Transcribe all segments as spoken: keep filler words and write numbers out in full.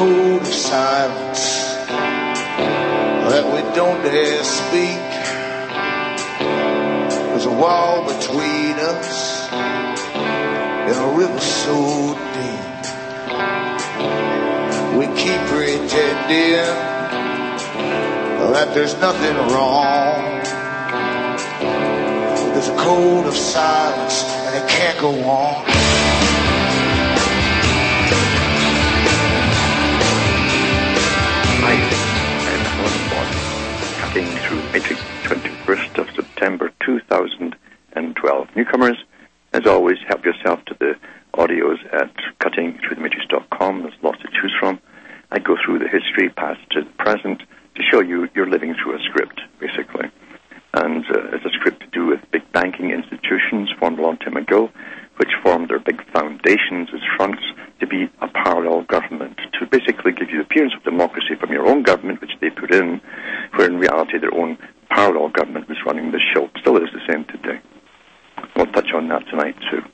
code of silence that we don't dare speak. There's a wall between us and a river so deep. We keep pretending that there's nothing wrong. There's a code of silence and it can't go on. Hi, I'm Alan Bond, cutting through Matrix, twenty-first of September two thousand twelve. Newcomers, as always, help yourself to the audios at cutting through the matrix dot com. There's lots to choose from. I go through the history, past to present, to show you you're living through a script, basically. And uh, it's a script to do with big banking institutions formed a long time ago, which formed their big foundations as fronts to be a parallel government, to basically give you the appearance of democracy from your own government, which they put in, where in reality their own parallel government was running the show. Still is the same today. We'll touch on that tonight too.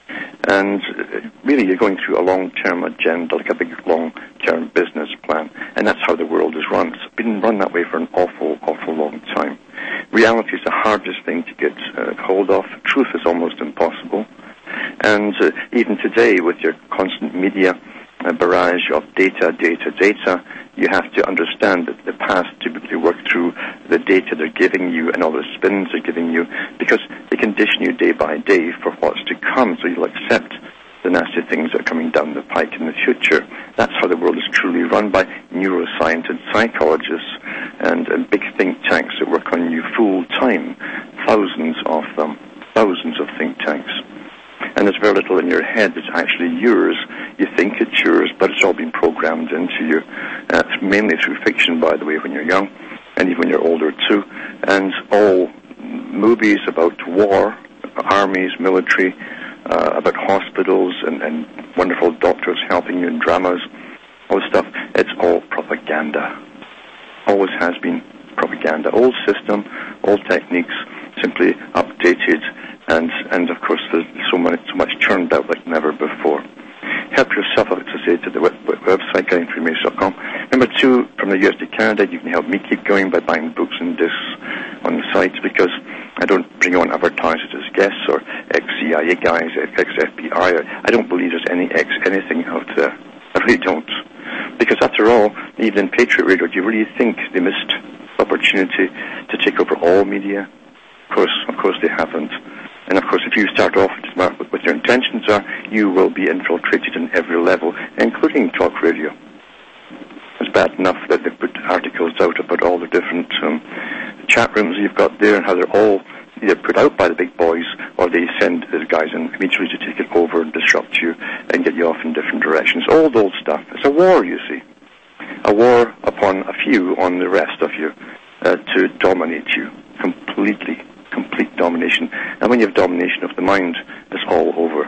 And uh, really you're going through a long-term agenda, like a big long-term business plan, and that's how the world is run. It's been run that way for an awful, awful long time. Reality is the hardest thing to get uh, hold of. Truth is almost impossible. And uh, even today, with your constant media uh, barrage of data, data, data, you have to understand that the past typically work through the data they're giving you and all the spins they're giving you, because they condition you day by day for what's to come, so you'll accept the nasty things that are coming down the pike in the future. That's how the world is truly run, by neuroscience and psychologists and, and big think tanks that work on you full time, thousands of them, thousands of think tanks. And there's very little in your head that's actually yours. You think it's yours, but it's all been programmed into you, uh, mainly through fiction, by the way, when you're young, and even when you're older too. And all movies about war, armies, military, uh, about hospitals and, and wonderful doctors helping you in dramas, all this stuff, it's all propaganda. Always has been propaganda. Old system, old techniques, simply updated, and, and of course there's so much, so much churned out like never before. Help yourself, I like to say, to the web, web, website, cutting through matrix dot com. Number two, from the U S to Canada, you can help me keep going by buying books and discs on the site, because I don't bring on advertisers as guests or ex-C I A guys, ex-F B I. I don't believe there's any ex-anything out there. I really don't. Because after all, even in Patriot Radio, do you really think they missed opportunity to take over all media? Of course, of course they haven't. And of course, if you start off with what your intentions are, you will be infiltrated in every level, including talk radio. It's bad enough that they put articles out about all the different um, chat rooms you've got there, and how they're all either put out by the big boys, or they send the guys in immediately to take it over and disrupt you and get you off in different directions. Old, old stuff. It's a war, you see. A war upon a few on the rest of you uh, to dominate you completely. Complete domination. And when you have domination of the mind, it's all over.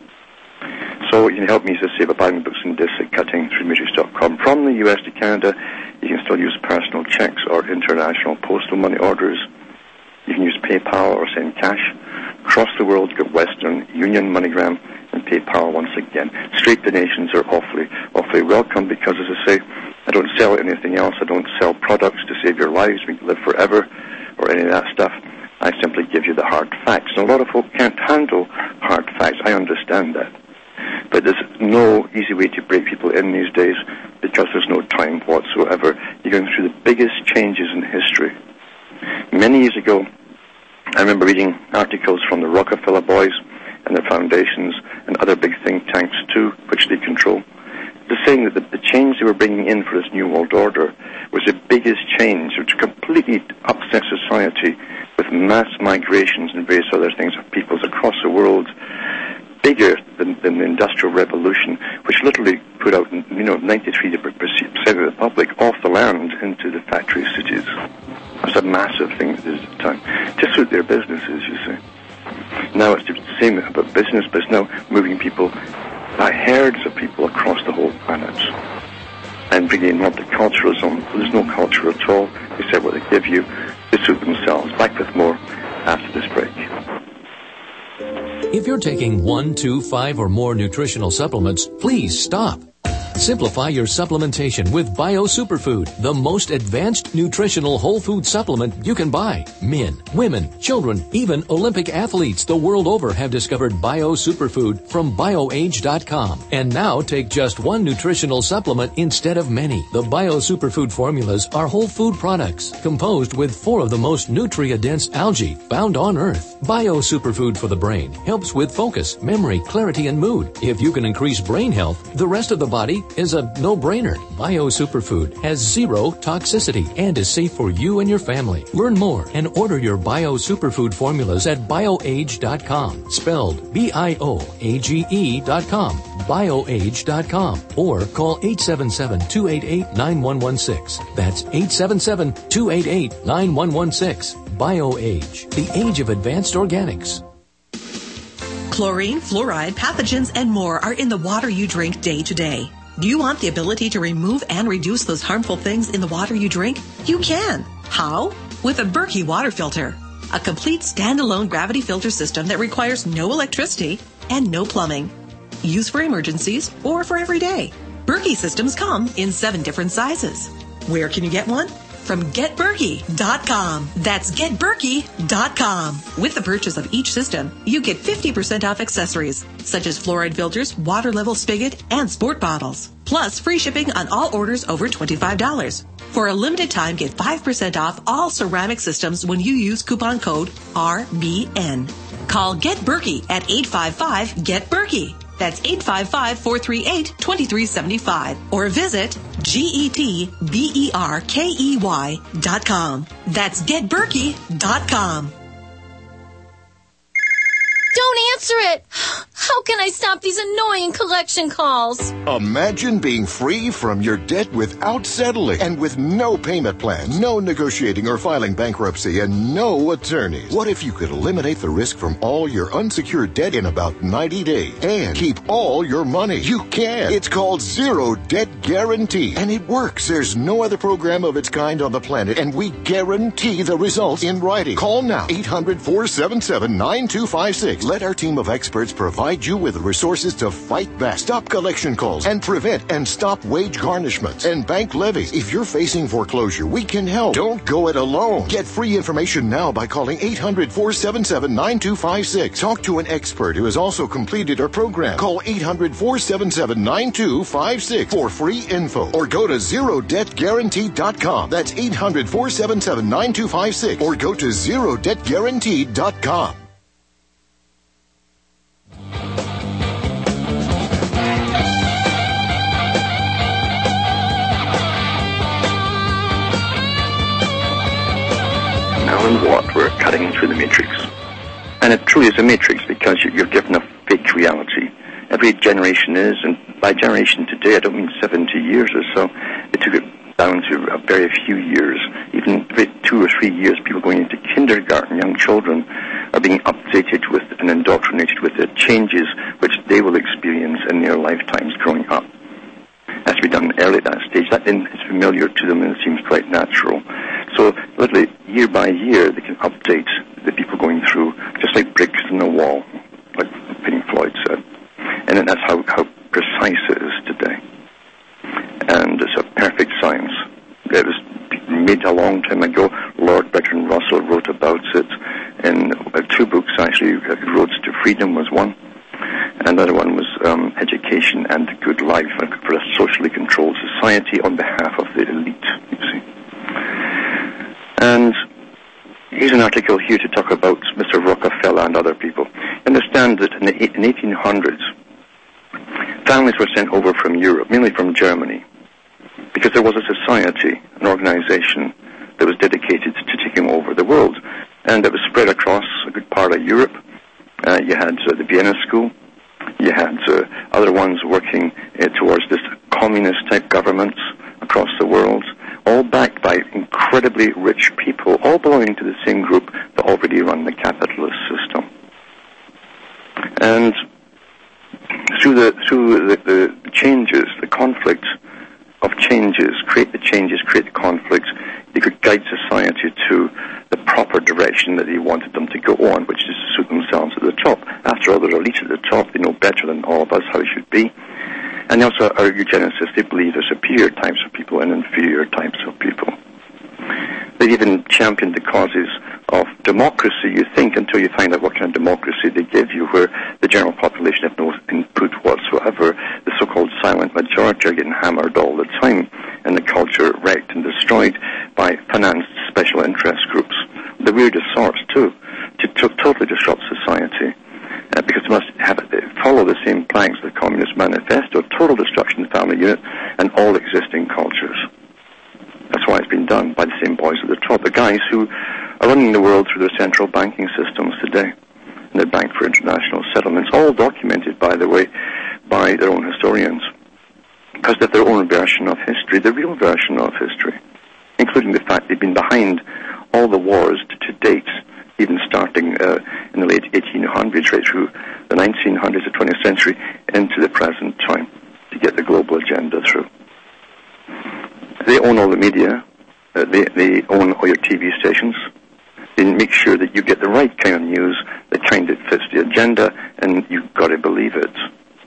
So you can help me, as I say, by buying books and discs at cutting through matrix dot com. From the U S to Canada, you can still use personal checks or international postal money orders. You can use PayPal or send cash. Across the world, you've got Western Union, MoneyGram, and PayPal once again. Straight donations are awfully, awfully welcome, because, as I say, I don't sell anything else. I don't sell products to save your lives, make you live forever, or any of that stuff. I simply give you the hard facts. And a lot of folk can't handle hard facts. I understand that. But there's no easy way to break people in these days, because there's no time whatsoever. You're going through the biggest changes in history. Many years ago, I remember reading articles from the Rockefeller boys and their foundations and other big think tanks too, which they control. They're saying that the, the change they were bringing in for this New World Order was the biggest change, which completely upset society, with mass migrations and various other things of peoples across the world, bigger than, than the Industrial Revolution, which literally put out, you know, ninety-three percent of the public off the land into the factory cities. It was a massive thing at this time, to suit their businesses, you see. Now it's the same about business, but it's now moving people, by herds of people across the whole planet, and bringing in multiculturalism. There's no culture at all. They say what they give you, they suit themselves. Back with more after this break. If you're taking one, two, five, or more nutritional supplements, please stop. Simplify your supplementation with Bio Superfood, the most advanced nutritional whole food supplement you can buy. Men, women, children, even Olympic athletes the world over have discovered Bio Superfood from BioAge dot com. And now take just one nutritional supplement instead of many. The Bio Superfood formulas are whole food products composed with four of the most nutrient-dense algae found on Earth. Bio Superfood for the brain helps with focus, memory, clarity, and mood. If you can increase brain health, the rest of the body is a no-brainer. Bio Superfood has zero toxicity and is safe for you and your family. Learn more and order your Bio Superfood formulas at BioAge dot com, spelled B I O A G E dot com, BioAge dot com, or call eight seven seven, two eight eight, nine one one six. That's eight seven seven, two eight eight, nine one one six. BioAge, the age of advanced organics. Chlorine, fluoride, pathogens, and more are in the water you drink day to day. Do you want the ability to remove and reduce those harmful things in the water you drink? You can. How? With a Berkey water filter. A complete standalone gravity filter system that requires no electricity and no plumbing. Used for emergencies or for every day. Berkey systems come in seven different sizes. Where can you get one? From Get Berkey dot com. That's Get Berkey dot com. With the purchase of each system, you get fifty percent off accessories, such as fluoride filters, water level spigot, and sport bottles. Plus, free shipping on all orders over twenty-five dollars. For a limited time, get five percent off all ceramic systems when you use coupon code R B N. Call Get Berkey at eight five five, Get Berkey. That's eight five five, four three eight, two three seven five. Or visit G E T B E R K E Y dot com. That's Get Berkey dot com. Don't answer it. How can I stop these annoying collection calls? Imagine being free from your debt without settling and with no payment plan, no negotiating or filing bankruptcy, and no attorneys. What if you could eliminate the risk from all your unsecured debt in about ninety days and keep all your money? You can. It's called Zero Debt Guarantee, and it works. There's no other program of its kind on the planet, and we guarantee the results in writing. Call now, eight hundred, four seven seven, nine two five six. Let our team of experts provide you with the resources to fight back, stop collection calls, and prevent and stop wage garnishments and bank levies. If you're facing foreclosure, we can help. Don't go it alone. Get free information now by calling eight hundred, four seven seven, nine two five six. Talk to an expert who has also completed our program. Call eight hundred, four seven seven, nine two five six for free info, or go to zero debt guarantee dot com. That's eight hundred, four seven seven, nine two five six, or go to zero debt guarantee dot com. Now in what? We're cutting through the matrix. And it truly is a matrix because you're given a fake reality. Every generation is, and by generation today, I don't mean seventy years or so. It took it down to a very few years. Even every two or three years, people going into kindergarten, young children, are being updated with and indoctrinated with the changes which they will experience in their lifetimes growing up. It has to be done early at that stage. That then is familiar to them and it seems quite natural. So literally, year by year, they can update the people going through, just like bricks in a wall, like Pink Floyd said. And then that's how, how precise it is today. And it's a perfect science. It was made a long time ago. Lord Bertrand Russell wrote about it in uh, two books, actually. Roads to Freedom was one. Another one was um, Education and the Good Life for a socially controlled society on behalf of the elite, you see. And here's an article here to talk about Mister Rockefeller and other people. Understand that in the in eighteen hundreds, families were sent over from Europe, mainly from Germany, because there was a society, an organization that was dedicated to taking over the world. And it was spread across a good part of Europe. Uh, you had uh, the Vienna School. You had uh, other ones working uh, towards this communist-type governments across the world, all backed by incredibly rich people, all belonging to the same group that already run the capitalist system. And through the through the, the changes, the conflict of changes, create the changes, create the conflicts, they could guide society to the proper direction that they wanted them to go on, which is to suit themselves at the top. After all, they're elite at the top. They know better than all of us how it should be. And they also are eugenicists. They believe there's superior types of people and inferior types of people. They even championed the causes of democracy, you think, until you find out what kind of democracy they give you, where the general population have no input whatsoever. The so-called silent majority are getting hammered all the time, and the culture wrecked and destroyed by financed special interest groups. The weirdest sorts, too, to, to totally disrupt society. Uh, because they must have it, follow the same planks of the Communist Manifesto, total destruction of the family unit and all existing cultures. That's why it's been done by the same boys at the top, the guys who are running the world through their central banking systems today, and their Bank for International Settlements, all documented, by the way, by their own historians, because they're their own version of history, the real version of history, including the fact they've been behind all the wars to, to date, even starting uh, in the late eighteen hundreds, right through the nineteen hundreds, the twentieth century, into the present time, to get the global agenda through. They own all the media. Uh, they, they own all your T V stations. They make sure that you get the right kind of news, the kind that fits the agenda, and you've got to believe it.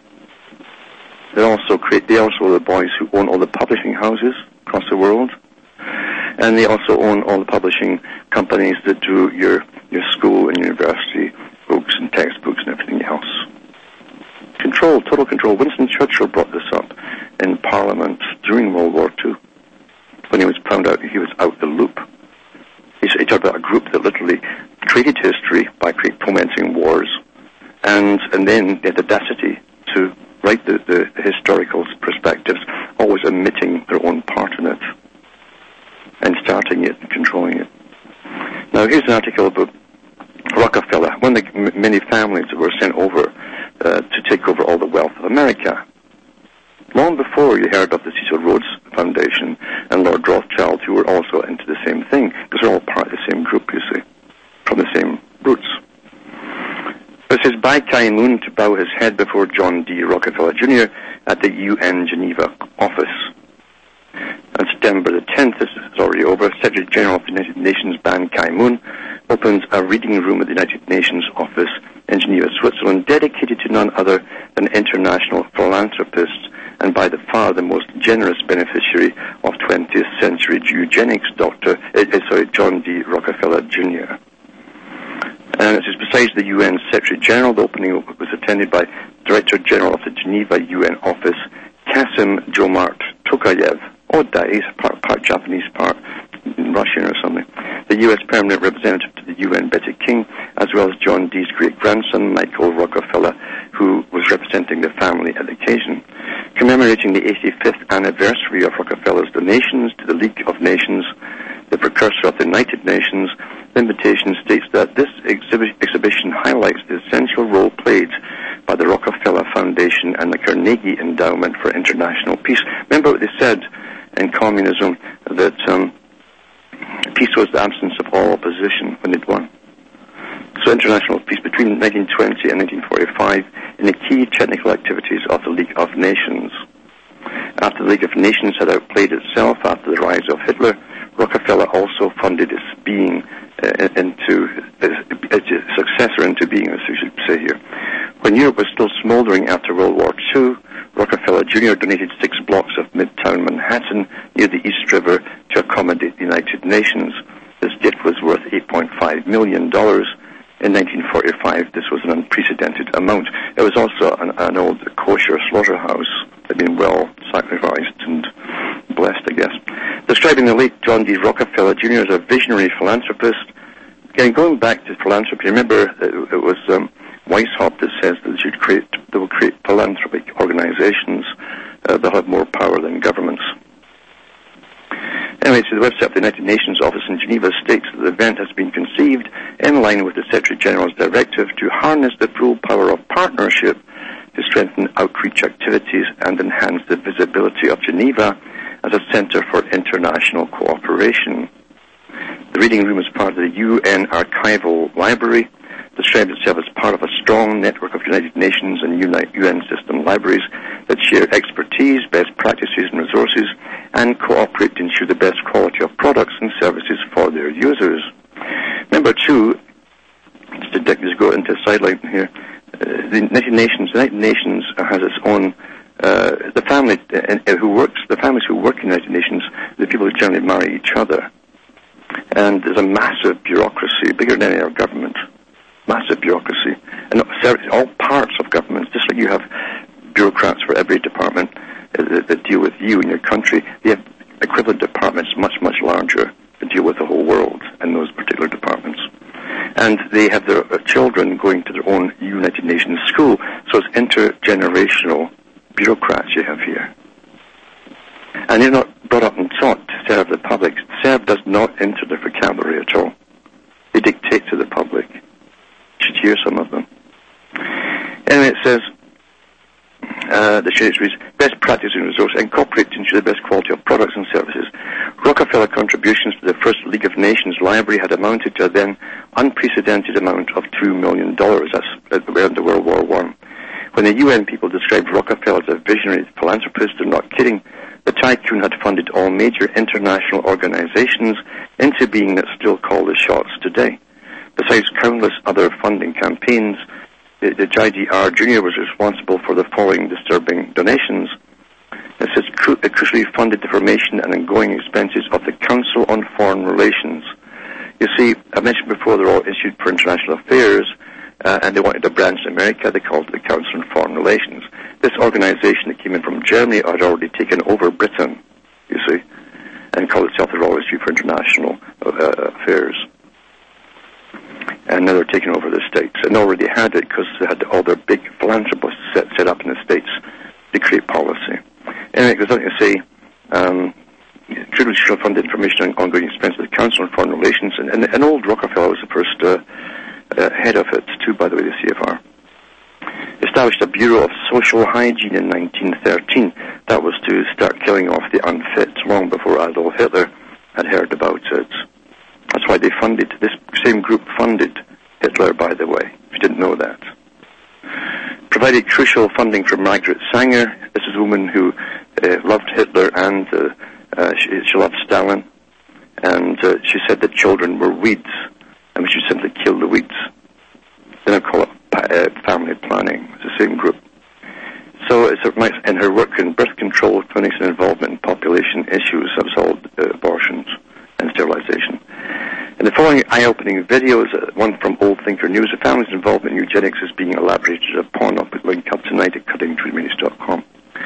They also create. They also are the boys who own all the publishing houses across the world, and they also own all the publishing companies that do your your school and university books and textbooks and everything else. Control, total control. Winston Churchill brought this up in Parliament during World War Two, when he was found out he was out the loop. He, he talked about a group that literally created history by fomenting wars, and and then the audacity to write the, the historical perspectives, always omitting their own part in it, and starting it and controlling it. Now, here's an article about Rockefeller, one of the m- many families that were sent over uh, to take over all the wealth of America. Long before you heard of the Cecil Rhodes Foundation and Lord Rothschild, who were also into the same thing, because they're all part of the same group, you see, from the same roots. It says, Bai Kai-moon to bow his head before John D. Rockefeller Junior at the U N Geneva office. On September the tenth, this is already over, Secretary General of the United Nations Ban Ki-moon opens a reading room at the United Nations office in Geneva, Switzerland, dedicated to none other than international philanthropists and by the far the most generous beneficiary of twentieth century eugenics, Doctor Uh, sorry, John D. Rockefeller Junior And it says, besides the U N Secretary General, the opening was attended by Director General of the Geneva U N office, Kasim Jomart Tokayev. Odd that, he's part, part Japanese, part Russian or something. The U S Permanent Representative to the U N, Betty King, as well as John D's great-grandson, Michael Rockefeller, who was representing the family at the occasion. Commemorating the eighty-fifth anniversary of Rockefeller's donations to the League of Nations, the precursor of the United Nations, the invitation states that this exhibi- exhibition highlights the essential role played by the Rockefeller Foundation and the Carnegie Endowment for International Peace. Remember what they said in communism, that um, peace was the absence of all opposition when they'd won. So international peace between nineteen twenty and nineteen forty-five in the key technical activities of the League of Nations. After the League of Nations had outplayed itself after the rise of Hitler, Rockefeller also funded its being uh, into its successor into being, as we should say here. When Europe was still smoldering after World War Two, Rockefeller Junior donated six blocks of Midtown Manhattan near the East River to accommodate the United Nations. This gift was worth eight point five million dollars. In nineteen forty-five, this was an unprecedented amount. It was also an, an old kosher slaughterhouse that had been well sacrificed and blessed, I guess. Describing the late John D. Rockefeller Junior as a visionary philanthropist, again, going back to philanthropy, remember it, it was um, Weishaupt that says that they should create, they will create philanthropic organizations uh, that have more power than governments. Anyway, so the website of the United Nations office in Geneva states that the event has been conceived in line with the Secretary General's directive to harness the full power of partnership to strengthen outreach activities and enhance the visibility of Geneva as a center for international cooperation. The reading room is part of the U N Archival Library, describes itself as part of a strong network of United Nations and U N system libraries that share expertise, best practices and resources, and cooperate to ensure the best quality of products and services for their users. Remember, too, just to just go into a sideline here, uh, the United Nations, the United Nations has its own uh, the family uh, who works, the families who work in the United Nations, the people who generally marry each other. And there's a massive bureaucracy, bigger than any other government, massive bureaucracy, and all parts of governments, just like you have bureaucrats for every department uh, that, that deal with you and your country. They have equivalent departments much, much larger to deal with the whole world in those particular departments. And they have their uh, children going to their own United Nations school, so it's intergenerational bureaucrats you have here. And they're not brought up and taught to serve the public. Serve does not enter their vocabulary at all. They dictate to the public. You should hear some of them. Anyway, it says, uh, the shades reads, best practice and resource incorporate to ensure the best quality of products and services. Rockefeller contributions to the first League of Nations library had amounted to a then unprecedented amount of two million dollars. That's at the end of World War One. When the U N people described Rockefeller as a visionary philanthropist, they're not kidding. The tycoon had funded all major international organizations into being that still call the shots today. Besides countless other funding campaigns, the, the J D R Junior was responsible for the following disturbing donations. It says, cru- it crucially funded the formation and ongoing expenses of the Council on Foreign Relations. You see, I mentioned before they're all issued for international affairs, uh, and they wanted a branch in America. They called it the Council on Foreign Relations. This organization that came in from Germany had already taken over Britain, you see, and called itself the Royal Institute for International uh, Affairs. And now they're taking over the States, and already had it because they had all their big philanthropists set, set up in the States to create policy. Anyway, it goes on to say, um, traditional funded information on ongoing expenses of the Council on Foreign Relations, and, and, and old Rockefeller was the first uh, uh, head of it, too, by the way, the C F R. Established a Bureau of Social Hygiene in nineteen thirteen. That was to start killing off the unfit long before Adolf Hitler had heard about it. That's why they funded, this same group funded Hitler, by the way, if you didn't know that. Provided crucial funding for Margaret Sanger. This is a woman who uh, loved Hitler and uh, uh, she, she loved Stalin. And uh, she said that children were weeds and we should simply kill the weeds. They don't call it uh, family planning. It's the same group. So it's in her work in birth control, clinics and involvement in population issues, that was all uh, abortions and sterilization. In the following eye-opening videos, uh, one from Old Thinker News, the family's involvement in eugenics is being elaborated upon. I'll put a link up tonight at cutting through news dot com.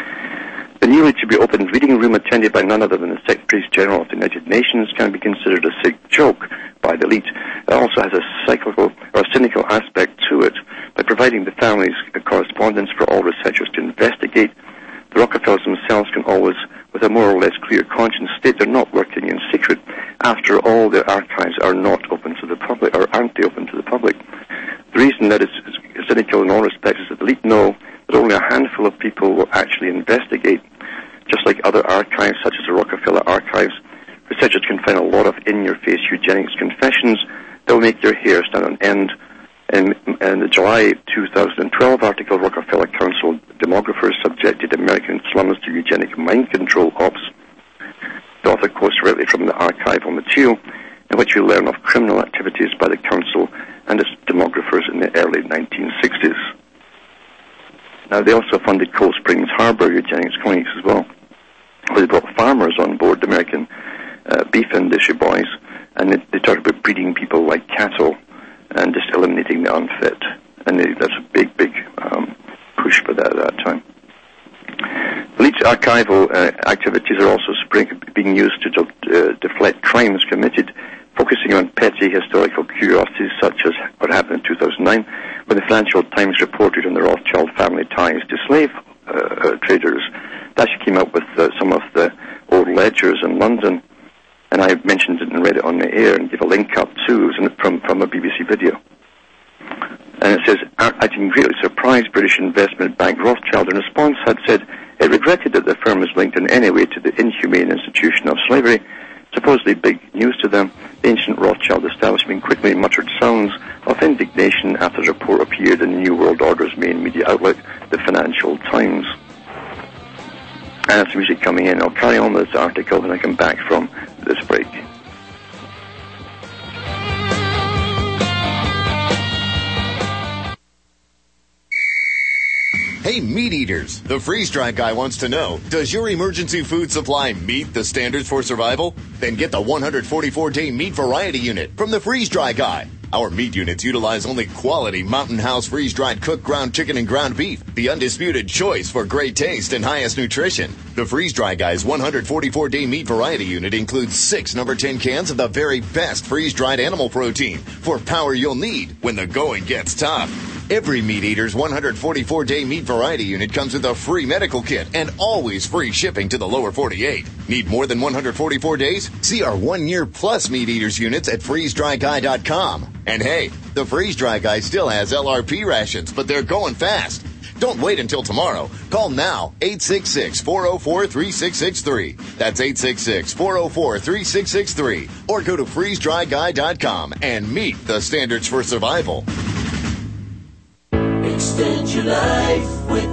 The newly to be opened reading room attended by none other than the Secretary General of the United Nations can be considered a sick joke by the elite. It also has a cyclical or a cynical aspect to it. By providing the families a correspondence for all researchers to investigate, the Rockefellers themselves can always, with a more or less clear conscience, state they're not working in secret. After all, their archives are not open to the public, or aren't they open to the public? The reason that it's cynical in all respects is that the elite know that only a handful of people will actually investigate. Just like other archives, such as the Rockefeller archives, researchers can find a lot of in-your-face eugenics confessions that will make your hair stand on end. In, in the July two thousand twelve article, Rockefeller Council demographers subjected American slums to eugenic mind control ops. The author quotes directly from the archival material, in which we learn of criminal activities by the Council and its demographers in the early nineteen sixties. Now, they also funded Cold Springs Harbor eugenics clinics as well, where they brought farmers on board, the American uh, beef industry boys, and they, they talked about breeding people like cattle and just eliminating the unfit. And they, that's a big, big um, push for that at that time. The elite's archival uh, activities are also spring, being used to de- uh, deflect crimes committed, focusing on petty historical curiosities such as what happened in two thousand nine, when the Financial Times reported on the Rothschild family ties to slave uh, uh, traders. That actually came up with uh, some of the old ledgers in London, and I mentioned it and read it on the air and gave a link up too. It was from, from a B B C video. And it says, acting greatly surprised, British investment bank Rothschild in response had said it regretted that the firm was linked in any way to the inhumane institution of slavery. Supposedly big news to them, the ancient Rothschild establishment quickly muttered sounds of indignation after the report appeared in the New World Order's main media outlet, the Financial Times. And that's music coming in. I'll carry on with this article when I come back from this break. Hey, meat eaters, the freeze-dry guy wants to know, does your emergency food supply meet the standards for survival? Then get the one hundred forty-four day meat variety unit from the freeze-dry guy. Our meat units utilize only quality Mountain House freeze-dried cooked ground chicken and ground beef, the undisputed choice for great taste and highest nutrition. The freeze-dry guy's one hundred forty-four day meat variety unit includes six number ten cans of the very best freeze-dried animal protein for power you'll need when the going gets tough. Every Meat Eater's one hundred forty-four day meat variety unit comes with a free medical kit and always free shipping to the lower forty-eight. Need more than one hundred forty-four days? See our one-year plus Meat Eaters units at freeze dry guy dot com. And hey, the Freeze Dry Guy still has L R P rations, but they're going fast. Don't wait until tomorrow. Call now, eight six six, four oh four, three six six three. That's eight six six, four oh four, three six six three. Or go to freeze dry guy dot com and meet the standards for survival. Extend your life with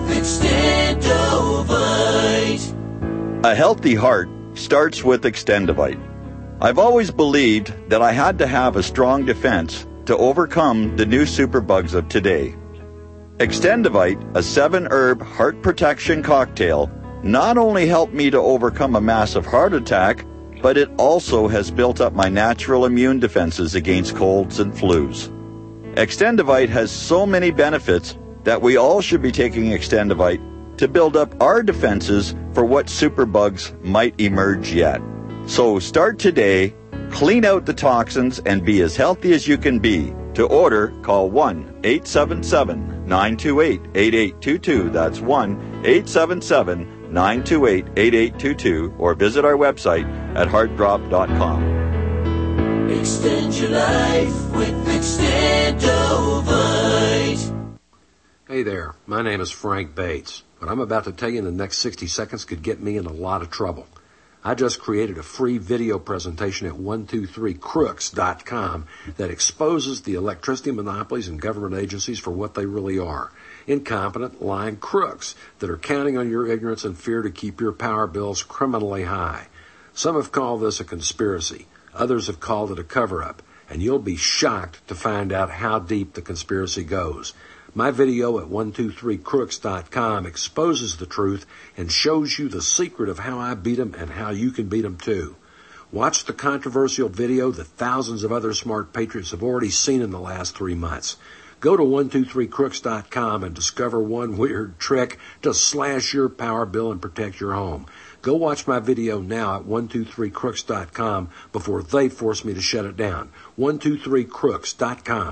Extendovite. A healthy heart starts with Extendovite. I've always believed that I had to have a strong defense to overcome the new superbugs of today. Extendovite, a seven-herb heart protection cocktail, not only helped me to overcome a massive heart attack, but it also has built up my natural immune defenses against colds and flus. Extendovite has so many benefits that we all should be taking Extendovite to build up our defenses for what superbugs might emerge yet. So start today, clean out the toxins, and be as healthy as you can be. To order, call one eight seven seven, nine two eight, eight eight two two. That's one eight seven seven, nine two eight, eight eight two two, or visit our website at heart drop dot com. Extend your life with Extendovite. Hey there, my name is Frank Bates. What I'm about to tell you in the next sixty seconds could get me in a lot of trouble. I just created a free video presentation at one two three crooks dot com that exposes the electricity monopolies and government agencies for what they really are. Incompetent, lying crooks that are counting on your ignorance and fear to keep your power bills criminally high. Some have called this a conspiracy. Others have called it a cover-up. And you'll be shocked to find out how deep the conspiracy goes. My video at one two three crooks dot com exposes the truth and shows you the secret of how I beat them and how you can beat them too. Watch the controversial video that thousands of other smart patriots have already seen in the last three months. Go to one two three crooks dot com and discover one weird trick to slash your power bill and protect your home. Go watch my video now at one two three crooks dot com before they force me to shut it down. one two three crooks dot com.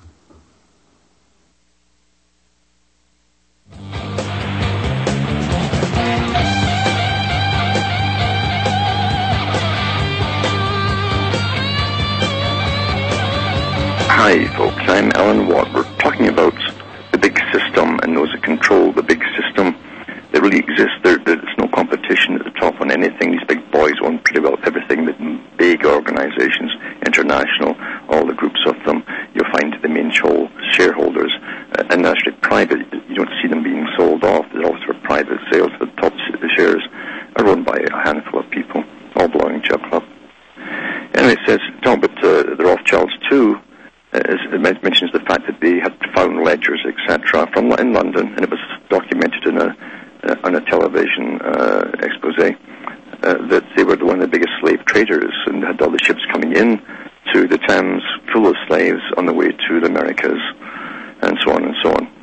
Hi, folks. I'm Alan Watt. We're talking about the big system and those that control the big system that really exists. There, there's no competition at the top on anything. These big boys own pretty well everything. The big organizations, international, all the groups of them, you'll find the main shareholders, uh, and actually private. You don't see them being sold off. There's all sort of private sales. The top shares are run by a handful of people, all belonging to a club. Anyway, it says, talk about uh, the Rothschilds too. Uh, it mentions the fact that they had found ledgers, et cetera, from in London, and it was documented in a uh, on a television uh, expose uh, that they were one of the biggest slave traders and had all the ships coming in to the Thames full of slaves on the way to the Americas, and so on and so on.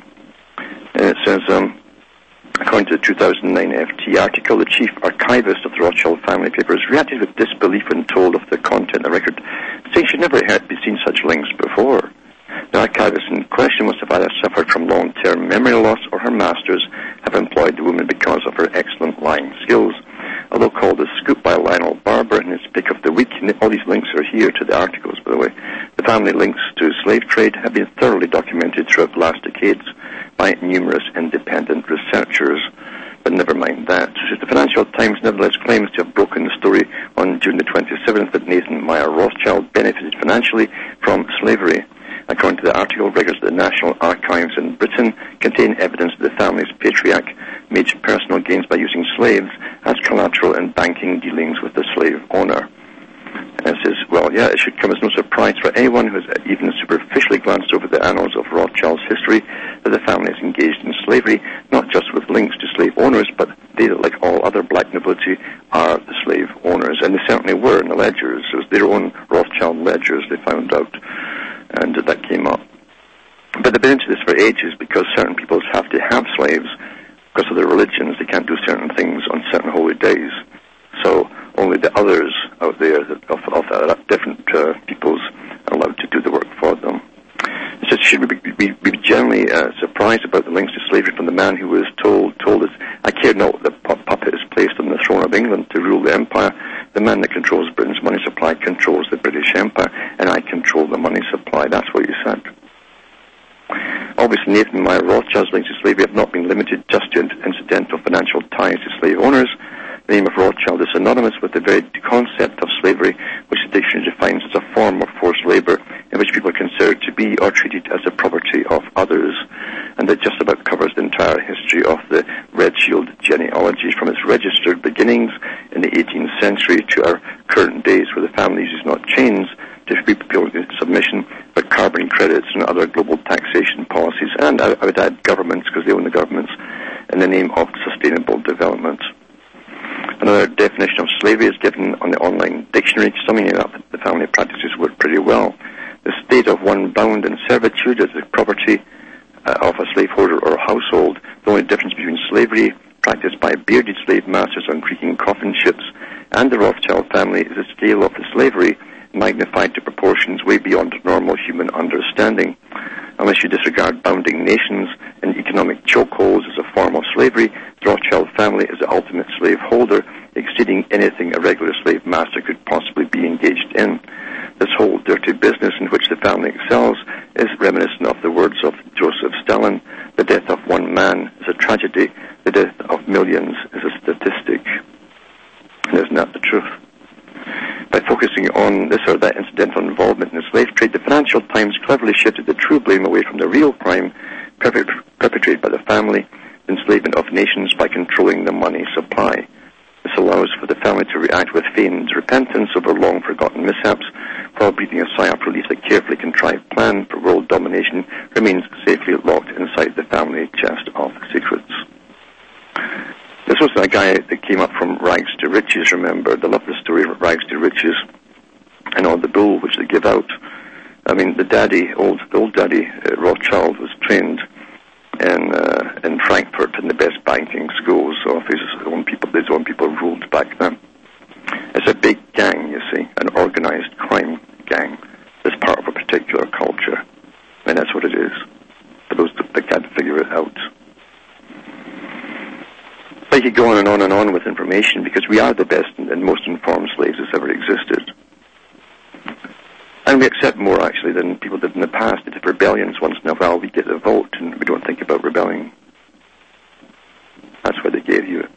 And it says, um, according to the two thousand nine F T article, the chief archivist of the Rothschild family papers reacted with disbelief when told of the content of the record, saying she'd never heard seen such links before. The archivist in question must have either suffered from long-term memory loss or her masters have employed the woman because of her excellent lying skills. Although called a scoop by Lionel Barber in his pick of the week, all these links are here to the articles, by the way. The family links to slave trade have been thoroughly documented throughout the last decades by numerous independent researchers. But never mind that. The Financial Times nevertheless claims to have broken the story on June the twenty-seventh that Nathan Meyer Rothschild benefited financially from slavery. According to the article, records of the National Archives in Britain contain evidence that the family's patriarch made personal gains by using slaves as collateral in banking dealings with the slave owner. And it says, well, yeah, it should come as no surprise for anyone who has even superficially glanced over the annals of Rothschild's history that the family is engaged in slavery, not just with links to slave owners, but they, like all other black nobility, are the slave owners. And they certainly were in the ledgers. It was their own Rothschild ledgers they found out, and that came up. But they've been into this for ages because certain peoples have to have slaves because of their religions. They can't do certain things on certain holy days. So only the others out there that of, of uh, different uh, peoples are allowed to do the work for them. So should we be, be, be generally uh, surprised about the links to slavery from the man who was told told us, I care not that the puppet is placed on the throne of England to rule the empire. The man that controls Britain's money supply controls the British Empire, and I control the money supply. That's what he said. Obviously, Nathan Meyer Rothschild's links to slavery have not been limited just to incidental financial ties to slave owners. The name of Rothschild is synonymous with the very concept of slavery, which the dictionary defines as a form of forced labor in which people are considered to be or treated as the property of others. And that just about covers the entire history of the Red Shield genealogy, from its registered beginnings in the eighteenth century to our current days, where the family uses not chains to free people into submission, but carbon credits and other global taxation policies, and I, I would add governments, because they own the governments, in the name of sustainable development. Another definition of slavery is given on the online dictionary, summing it up. The family practices work pretty well. The state of one bound in servitude as the property uh, of a slaveholder or household. The only difference between slavery practiced by bearded slave masters on creaking coffin ships and the Rothschild family is the scale of the slavery magnified to proportions way beyond normal human understanding. Unless you disregard bounding nations and economic chokeholds as a form of slavery, the Rothschild family is the ultimate slaveholder, exceeding anything a regular slave master could possibly be engaged in. This whole dirty business in which the family excels is reminiscent of the words of Joseph Stalin: the death of one man is a tragedy, the death of millions is a statistic. And isn't that the truth? By focusing on this or that incidental involvement in the slave trade, the Financial Times cleverly shifted the true blame away from the real crime perpetrated by the family, the enslavement of nations, by controlling the money supply. This allows for the family to react with feigned repentance over long-forgotten mishaps, while breathing a sigh of relief. The carefully contrived plan for world domination remains safely locked inside the family chest of secrets. This was a guy that came up from rags to riches, remember. They love the story of rags to riches and all the bull which they give out. I mean, the daddy, old old daddy, uh, Rothschild, was trained in uh, in Frankfurt in the best banking schools, so if his own people, his own people ruled back then. It's a big gang, you see, an organized crime gang that's part of a particular culture. And that's what it is, for those that can't figure it out. I could go on and on and on with information, because we are the best and most informed slaves that's ever existed. And we accept more, actually, than people did in the past. If rebellions once in a while, we get a vote, and we don't think about rebelling. That's what they gave you.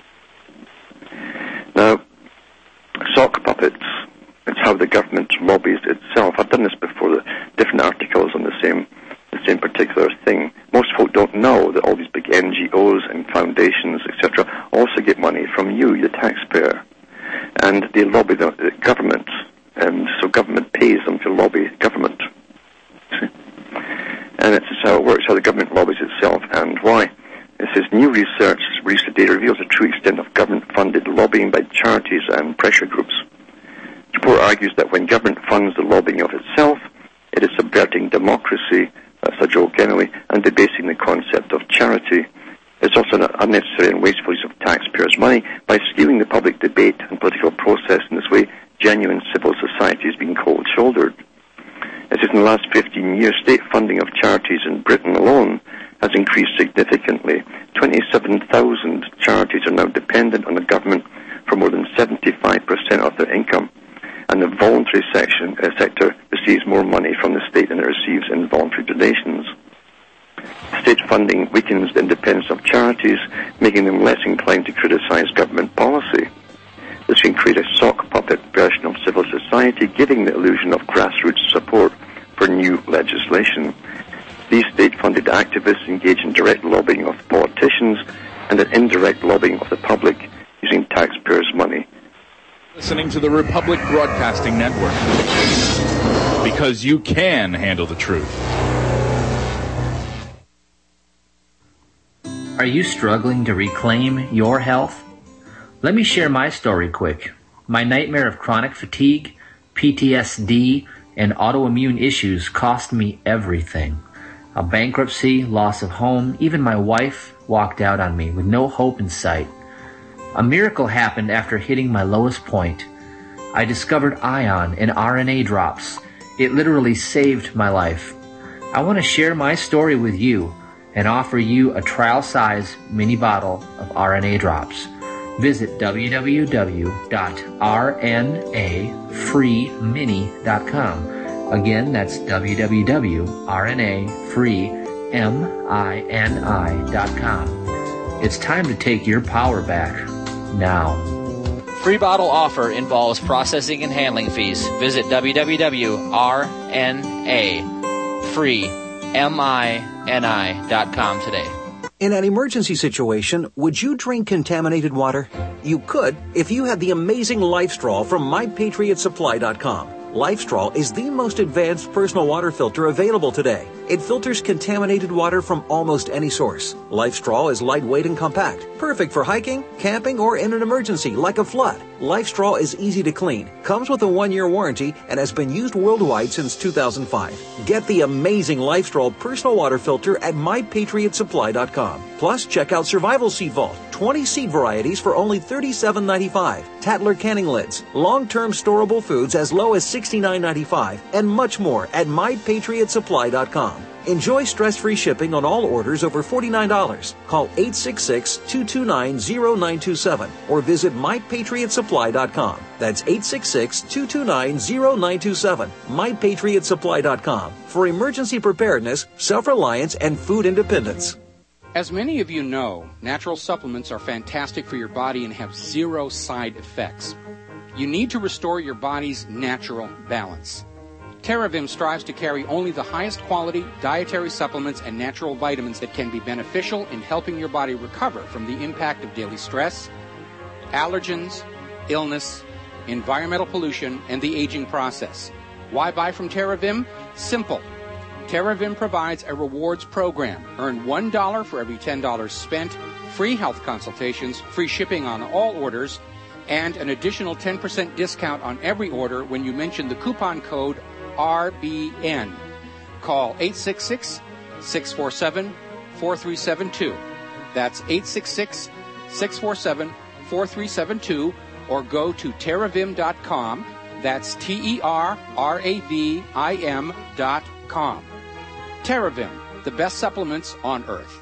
Now, sock puppets, it's how the government lobbies itself. I've done this before, the different articles on the same the same particular thing. Most folk don't know that all these big N G Os and foundations, et cetera, also get money from you, the taxpayer. And they lobby the, the government, and so government pays them to lobby government. See? And it's how it works, how the government lobbies itself, and why. It says, new research, recent data reveals the true extent of government-funded lobbying by charities and pressure groups. The report argues that when government funds the lobbying of itself, it is subverting democracy, that's a joke anyway, and debasing the concept of charity. It's also an unnecessary and wasteful use of taxpayers' money. By skewing the public debate and political process in this way, genuine civil society is being cold-shouldered. It says in the last fifteen years, state funding of charities in Britain alone has increased significantly. twenty-seven thousand charities are now dependent on the government for more than seventy-five percent of their income. And the voluntary section, uh, sector receives more money from the state than it receives in voluntary donations. State funding weakens the independence of charities, making them less inclined to criticize government policy. This can create a sock puppet version of civil society, giving the illusion of grassroots support for new legislation. These state-funded activists engage in direct lobbying of politicians and an indirect lobbying of the public using taxpayers' money. Listening to the Republic Broadcasting Network, because you can handle the truth. Are you struggling to reclaim your health? Let me share my story quick. My nightmare of chronic fatigue, P T S D, and autoimmune issues cost me everything. A bankruptcy, loss of home, even my wife walked out on me with no hope in sight. A miracle happened after hitting my lowest point. I discovered Ion and R N A drops. It literally saved my life. I want to share my story with you and offer you a trial-size mini bottle of R N A drops. Visit w w w dot r n a free mini dot com. Again, that's w w w dot r n a free mini dot com. It's time to take your power back now. Free bottle offer involves processing and handling fees. Visit w w w dot r n a free mini dot com today. In an emergency situation, would you drink contaminated water? You could if you had the amazing LifeStraw from my patriot supply dot com. LifeStraw is the most advanced personal water filter available today. It filters contaminated water from almost any source. LifeStraw is lightweight and compact, perfect for hiking, camping, or in an emergency like a flood. LifeStraw is easy to clean, comes with a one-year warranty, and has been used worldwide since two thousand five. Get the amazing LifeStraw personal water filter at my patriot supply dot com. Plus, check out Survival Seed Vault, twenty seed varieties for only thirty-seven ninety-five, Tatler canning lids, long-term storable foods as low as sixty-nine ninety-five, and much more at my patriot supply dot com. Enjoy stress-free shipping on all orders over forty-nine dollars. Call eight six six, two two nine, zero nine two seven or visit my patriot supply dot com. That's eight six six, two two nine, zero nine two seven, my patriot supply dot com for emergency preparedness, self-reliance, and food independence. As many of you know, natural supplements are fantastic for your body and have zero side effects. You need to restore your body's natural balance. TerraVim strives to carry only the highest quality dietary supplements and natural vitamins that can be beneficial in helping your body recover from the impact of daily stress, allergens, illness, environmental pollution, and the aging process. Why buy from TerraVim? Simple. TerraVim provides a rewards program. Earn one dollar for every ten dollars spent, free health consultations, free shipping on all orders, and an additional ten percent discount on every order when you mention the coupon code R B N. Call eight six six, six four seven, four three seven two. That's eight six six, six four seven, four three seven two or go to terravim dot com. That's T E R R A V I M dot com. TerraVim, the best supplements on earth.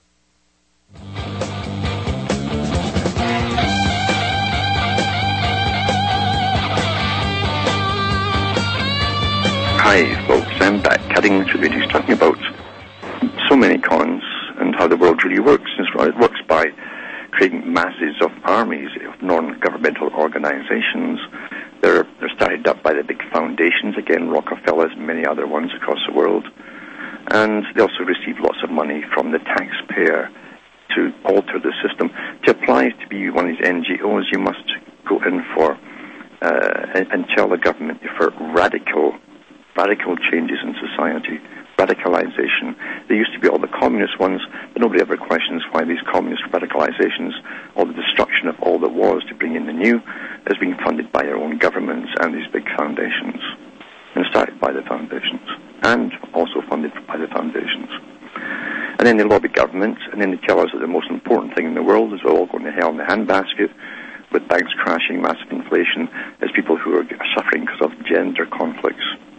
Hi, folks. I'm back cutting to videos talking about so many cons and how the world really works. It works by creating masses of armies of non-governmental organizations. They're, they're started up by the big foundations, again, Rockefellers and many other ones across the world. And they also receive lots of money from the taxpayer to alter the system. To apply to be one of these N G Os, you must go in for uh, and, and tell the government for radical radical changes in society, radicalization. There used to be all the communist ones, but nobody ever questions why these communist radicalizations, all the destruction of all that was to bring in the new, is being funded by our own governments and these big foundations, and started by the foundations, and also funded by the foundations. And then they lobby government, and then they tell us that the most important thing in the world is we're all going to hell in the handbasket, with banks crashing, massive inflation, as people who are suffering because of gender conflicts.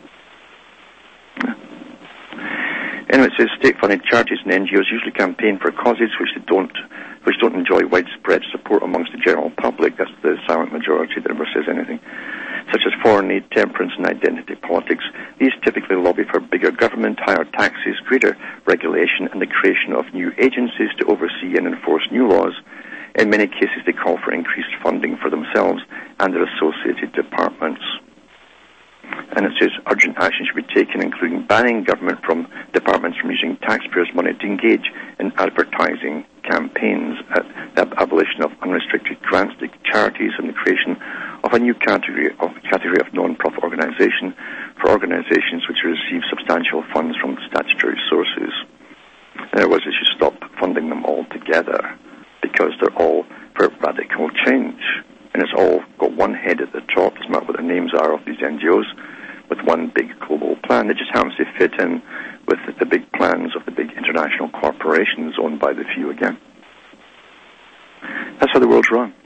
Anyway, it says state-funded charities and N G Os usually campaign for causes which they don't, which don't enjoy widespread support amongst the general public. That's the silent majority that never says anything. Such as foreign aid, temperance, and identity politics. These typically lobby for bigger government, higher taxes, greater regulation, and the creation of new agencies to oversee and enforce new laws. In many cases, they call for increased funding for themselves and their associated departments. And it says urgent action should be taken, including banning government from departments from using taxpayers' money to engage in advertising campaigns, uh, the abolition of unrestricted grants to charities, and the creation of a new category of category of non-profit organization for organizations which receive substantial funds from statutory sources. In other words, they should stop funding them altogether. corporations owned by the few again. That's how the world's run.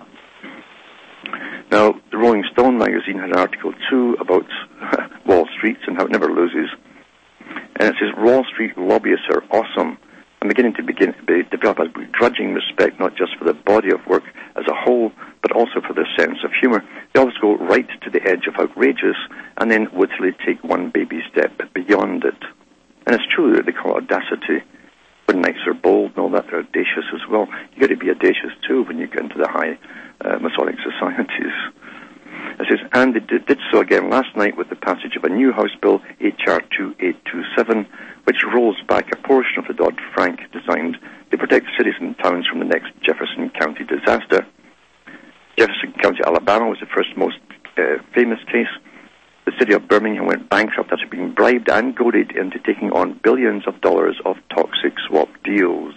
Now, the Rolling Stone magazine had an article, too, about Wall Street and how it never loses. And it says, Wall Street lobbyists are awesome and beginning to begin to develop a grudging respect not just for the body of work as a whole, but also for their sense of humor. They always go right to the edge of outrageous and then wittily take one baby step beyond it. And it's true that they call it audacity. When knights are bold and all that, they're audacious as well. You've got to be audacious, too, when you get into the high uh, Masonic societies. It says, and they did, did so again last night with the passage of a new House Bill, H R twenty-eight twenty-seven, which rolls back a portion of the Dodd-Frank designed to protect cities and towns from the next Jefferson County disaster. Jefferson County, Alabama was the first most uh, famous case. The city of Birmingham went bankrupt after being bribed and goaded into taking on billions of dollars of toxic swap deals.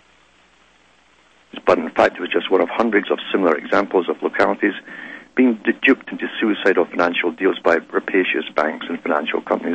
But in fact, it was just one of hundreds of similar examples of localities being duped into suicidal financial deals by rapacious banks and financial companies.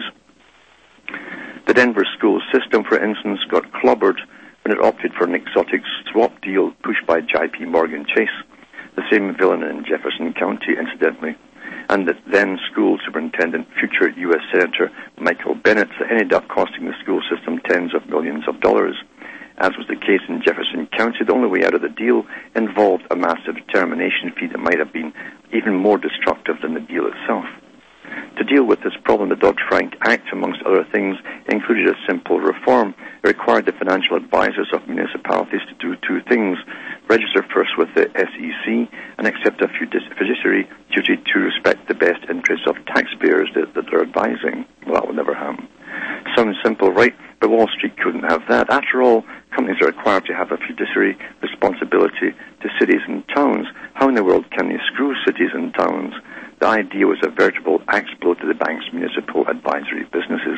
The Denver school system, for instance, got clobbered when it opted for an exotic swap deal pushed by J P Morgan Chase, the same villain in Jefferson County, incidentally, and the then school superintendent, future U S Senator Michael Bennet, ended up costing the school system tens of millions of dollars. As was the case in Jefferson County, the only way out of the deal involved a massive termination fee that might have been even more destructive than the deal itself. To deal with this problem, the Dodd-Frank Act, amongst other things, included a simple reform. It required the financial advisors of municipalities to do two things: register first with the S E C and accept a fiduciary duty to respect the best interests of taxpayers that, that they're advising. Well, that would never happen. Sounds simple, right? But Wall Street couldn't have that. After all, companies are required to have a fiduciary responsibility to cities and towns. How in the world can they screw cities and towns? The idea was a veritable axe blow to the bank's municipal advisory businesses.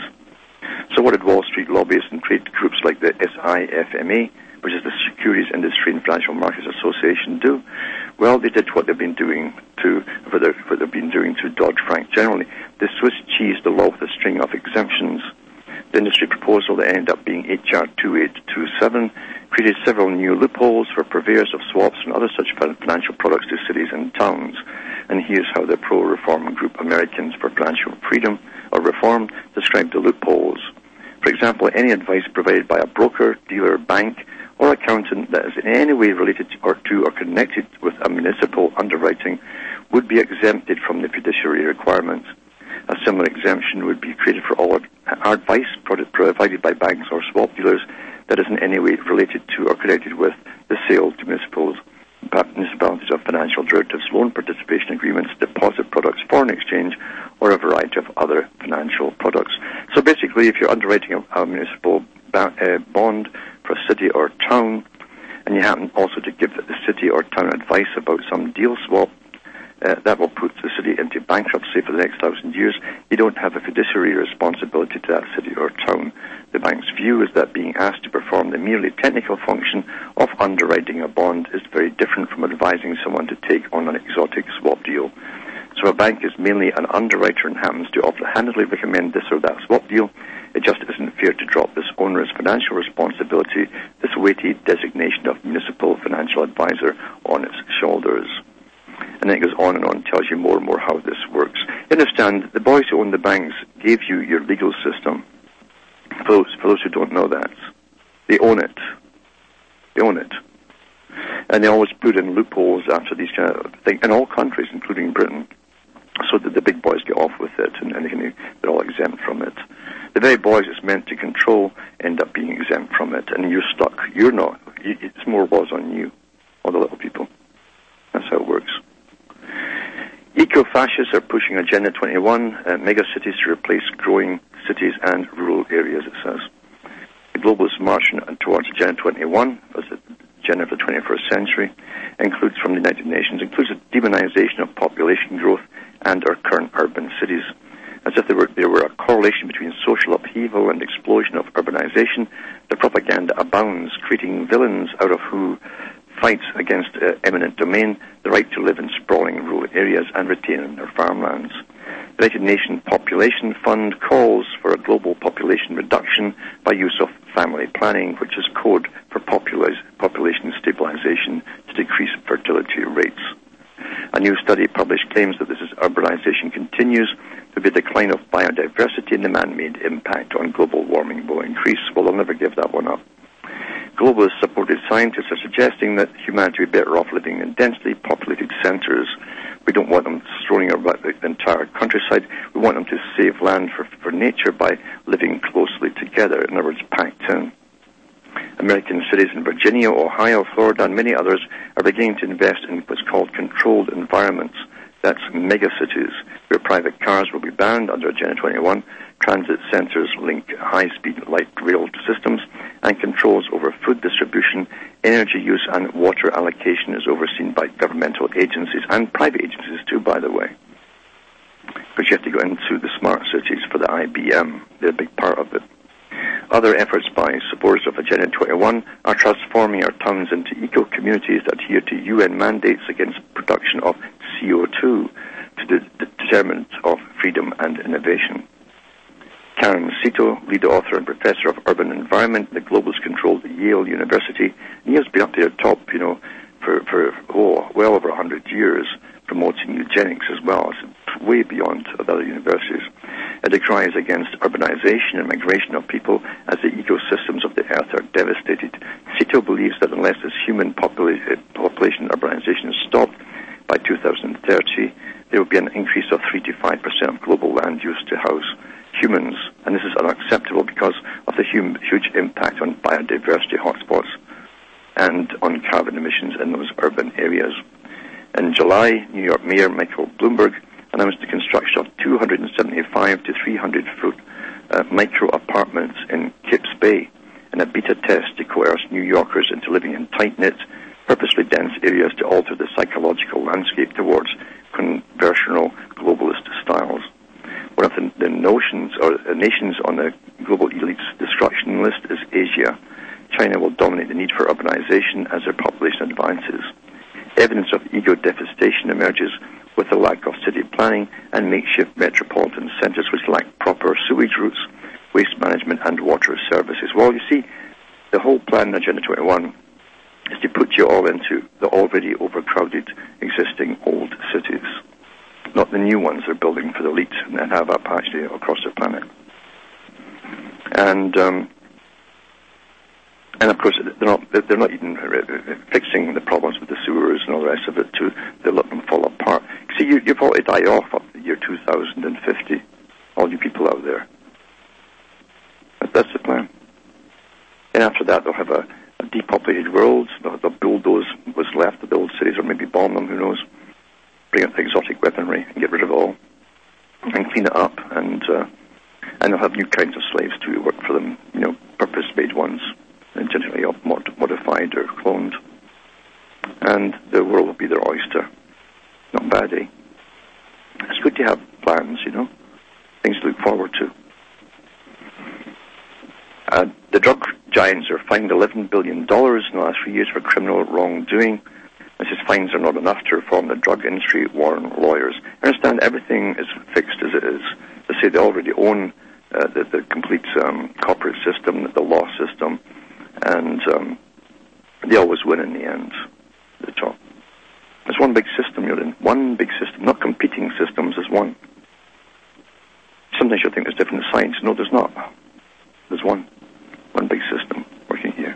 So what did Wall Street lobbyists and trade groups like the S I F M A, which is the Securities Industry and Financial Markets Association, do? Well, they did what they've been doing to, what they've been doing to Dodd-Frank generally. They Swiss cheesed the law with a string of exemptions. The industry proposal that ended up being H R twenty-eight twenty-seven created several new loopholes for purveyors of swaps and other such financial products to cities and towns. And here's how the pro-reform group Americans for Financial Freedom, or Reform, described the loopholes. For example, any advice provided by a broker, dealer, bank, or accountant that is in any way related or to or connected with a municipal underwriting would be exempted from the fiduciary requirements. A similar exemption would be created for all advice provided by banks or swap dealers that is in any way related to or connected with the sale to municipals, municipalities of financial derivatives, loan participation agreements, deposit products, foreign exchange, or a variety of other financial products. So basically, if you're underwriting a, a municipal ba- uh, bond for a city or town, and you happen also to give the city or town advice about some deal swap, Uh, that will put the city into bankruptcy for the next thousand years. You don't have a fiduciary responsibility to that city or town. The bank's view is that being asked to perform the merely technical function of underwriting a bond is very different from advising someone to take on an exotic swap deal. So a bank is mainly an underwriter and happens to offhandedly recommend this or that swap deal. It just isn't fair to drop this onerous financial responsibility, this weighty designation of municipal financial advisor, on its shoulders. And then it goes on and on, tells you more and more how this works. You understand, the boys who own the banks gave you your legal system. For those, for those who don't know that, they own it. They own it. And they always put in loopholes after these kind of things, in all countries, including Britain, so that the big boys get off with it and, and they can, they're all exempt from it. The very boys it's meant to control end up being exempt from it, and you're stuck. You're not. It's more laws on you, all the little people. That's how it works. Eco-fascists are pushing Agenda twenty-one, uh, megacities to replace growing cities and rural areas, it says. The globalists marching towards Agenda twenty-one, as the agenda of the twenty-first century, includes from the United Nations, includes a demonization of population growth and our current urban cities. As if there were, there were a correlation between social upheaval and explosion of urbanization, the propaganda abounds, creating villains out of who fights against uh, eminent domain, the right to live in sprawling rural areas and retain their farmlands. The United Nations Population Fund calls for a global population reduction by use of family planning, which is code for popula- population stabilization to decrease fertility rates. A new study published claims that this is urbanization continues, to be a decline of biodiversity and the man-made impact on global warming will increase. Well, I'll never give that one up. Globalist-supported scientists are suggesting that humanity would be better off living in densely populated centres. We don't want them strolling about the entire countryside. We want them to save land for, for nature by living closely together, in other words, packed in. American cities in Virginia, Ohio, Florida, and many others are beginning to invest in what's called controlled environments. That's megacities, where private cars will be banned under Agenda twenty-one, transit centres link high-speed light rail systems, and controls over food distribution, energy use, and water allocation is overseen by governmental agencies, and private agencies too, by the way. But you have to go into the smart cities for the I B M. They're a big part of it. Other efforts by supporters of Agenda twenty-one are transforming our towns into eco-communities that adhere to U N mandates against production of C O two to the, the determinant of freedom and innovation. Karen Sito, lead author and professor of urban environment, the globalist controlled at Yale University. Yale's been up there top, you know, for, for oh, well over one hundred years, promoting eugenics as well. It's way beyond other universities. It decries against urbanization and migration of people as the ecosystems of the earth are devastated. Sito believes that unless this human popula- population urbanization is stopped by two thousand thirty, there will be an increase of three to five percent of global land use to house humans, and this is unacceptable because of the hum- huge impact on biodiversity hotspots and on carbon emissions in those urban areas. In July, New York Mayor Michael Bloomberg announced the construction of two hundred seventy-five to three hundred foot uh, micro apartments in Kips Bay in a beta test to coerce New Yorkers into living in tight-knit, purposely dense areas to alter the psychological landscape towards conversional globalist styles. One of the, the notions or uh, nations on the global elite's destruction list is Asia. China will dominate the need for urbanization as their population advances. Evidence of ego-devastation emerges with the lack of city planning and makeshift metropolitan centres which lack proper sewage routes, waste management and water services. Well, you see, the whole plan in Agenda twenty-one is to put you all into the already overcrowded existing old cities, not the new ones they're building for the elite and have up actually across the planet. And um, and of course they're not they're not even fixing the problems with the sewers and all the rest of it too. They let them fall apart. See, you you probably die off up the year two thousand fifty. All you people out there. But that's the plan. And after that, they'll have a, a depopulated world. They'll, they'll bulldoze what's left of the old cities, or maybe bomb them. Who knows? Bring out exotic weaponry and get rid of it all, and clean it up, and uh, and they'll have new kinds of slaves to work for them. You know, purpose-made ones, and genetically mod- modified or cloned, and the world will be their oyster. Not bad, eh? It's good to have plans, you know, things to look forward to. Uh, the drug giants are fined eleven billion dollars in the last few years for criminal wrongdoing. This is fines are not enough to reform the drug industry, warn lawyers. I understand everything is fixed as it is. They say they already own uh, the, the complete um, corporate system, the law system, and um, they always win in the end, the top. There's one big system you're in, one big system, not competing systems, there's one. Sometimes you think there's different sides. No, there's not. There's one, one big system working here.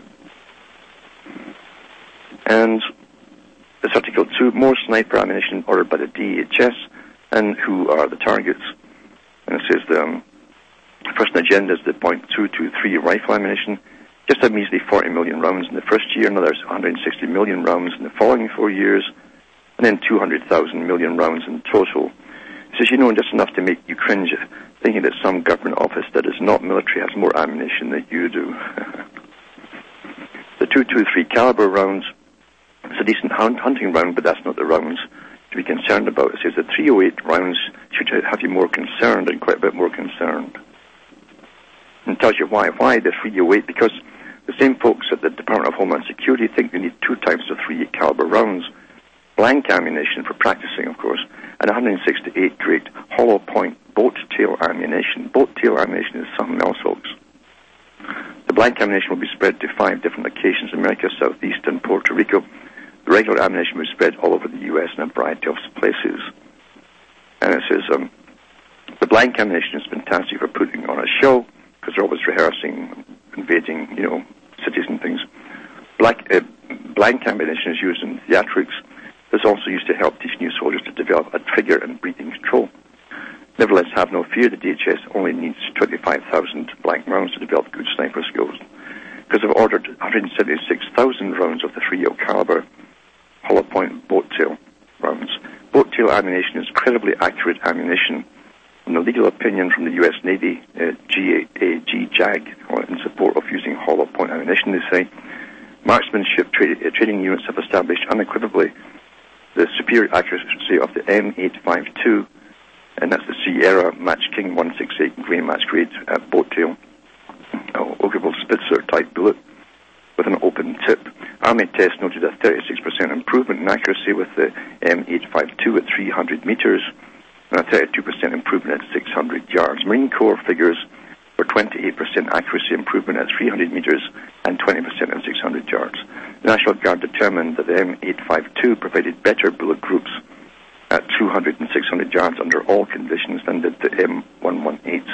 And this Article two, more sniper ammunition ordered by the D H S, and who are the targets? And it says the um, first agenda is the point two two three rifle ammunition, just a measly forty million rounds in the first year, another one hundred sixty million rounds in the following four years, and then two hundred thousand million rounds in total. It says, you know, just enough to make you cringe, thinking that some government office that is not military has more ammunition than you do. The two twenty-three caliber rounds, it's a decent hunt, hunting round, but that's not the rounds to be concerned about. It says the three oh eight rounds should have you more concerned, and quite a bit more concerned. And it tells you why. Why the three oh eight? Because the Same folks at the Department of Homeland Security think you need two types of three eight caliber rounds, blank ammunition for practicing, of course, and one hundred sixty-eight grade hollow point boat tail ammunition. Boat tail ammunition is something else, folks. The blank ammunition will be spread to five different locations in America, Southeast, and Puerto Rico. The regular ammunition will be spread all over the U S in a variety of places. And it says, um, the blank ammunition is fantastic for putting on a show, because they're always rehearsing, invading, you know, cities and things. Black, uh, blank ammunition is used in theatrics. It's also used to help teach new soldiers to develop a trigger and breathing control. Nevertheless, have no fear, the D H S only needs twenty-five thousand blank rounds to develop good sniper skills, because they've ordered one hundred seventy-six thousand rounds of the three oh caliber hollow point boat tail rounds. Boat tail ammunition is incredibly accurate ammunition. In the legal opinion from the U S Navy, uh, G A G JAG, in support of using hollow point ammunition, they say, marksmanship tra- uh, training units have established unequivocally the superior accuracy of the M eight fifty-two, and that's the Sierra Match King one sixty-eight grain match grade uh, boat tail, uh, ogival Spitzer type bullet with an open tip. Army tests noted a thirty-six percent improvement in accuracy with the M eight fifty-two at three hundred meters, and a thirty-two percent improvement at six hundred yards. Marine Corps figures for twenty-eight percent accuracy improvement at three hundred meters and twenty percent at six hundred yards. The National Guard determined that the M eight fifty-two provided better bullet groups at two hundred and six hundred yards under all conditions than did the M one eighteen.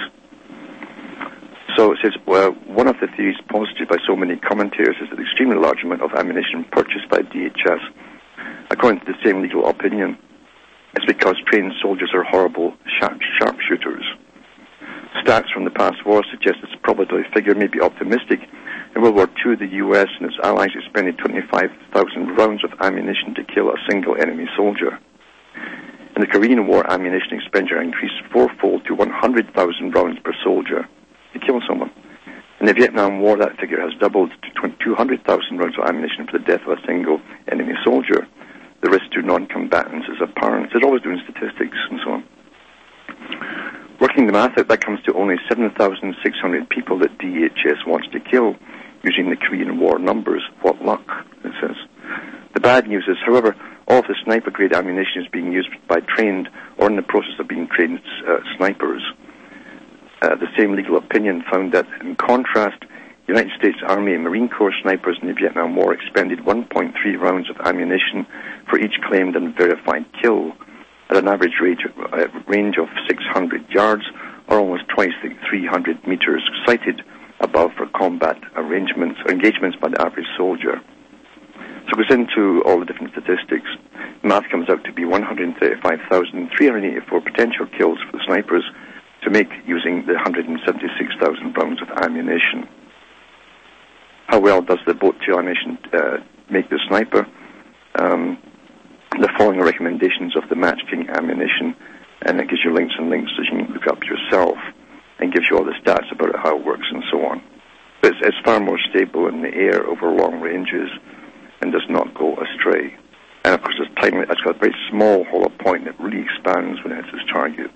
So it says, well, one of the theories posited by so many commentators is that the extremely large amount of ammunition purchased by D H S, according to the same legal opinion, is because trained soldiers are horrible sharp, sharpshooters. Stats from the past war suggest this probability figure may be optimistic. In World War Two, the U S and its allies expended twenty-five thousand rounds of ammunition to kill a single enemy soldier. In the Korean War, ammunition expenditure increased fourfold to one hundred thousand rounds per soldier to kill someone. In the Vietnam War, that figure has doubled to two hundred thousand rounds of ammunition for the death of a single enemy soldier. The risk to non-combatants is apparent. They're always doing statistics and so on. Working the math out, that comes to only seven thousand six hundred people that D H S wants to kill using the Korean War numbers. What luck, it says. The bad news is, however, all of the sniper-grade ammunition is being used by trained or in the process of being trained uh, snipers. Uh, the same legal opinion found that, in contrast, the United States Army and Marine Corps snipers in the Vietnam War expended one point three rounds of ammunition for each claimed and verified kill, at an average range, uh, range of six hundred yards, or almost twice the three hundred meters cited above for combat arrangements or engagements by the average soldier. So it goes into all the different statistics. The math comes out to be one hundred thirty-five thousand three hundred eighty-four potential kills for the snipers to make using the one hundred seventy-six thousand rounds of ammunition. How well does the boat tail ammunition uh, make the sniper? Um, the following are recommendations of the Match King ammunition, and it gives you links and links so you can look up yourself, and gives you all the stats about it, how it works and so on. But it's, it's far more stable in the air over long ranges and does not go astray. And of course, it's tiny, it's got a very small hollow point that really expands when it hits its target.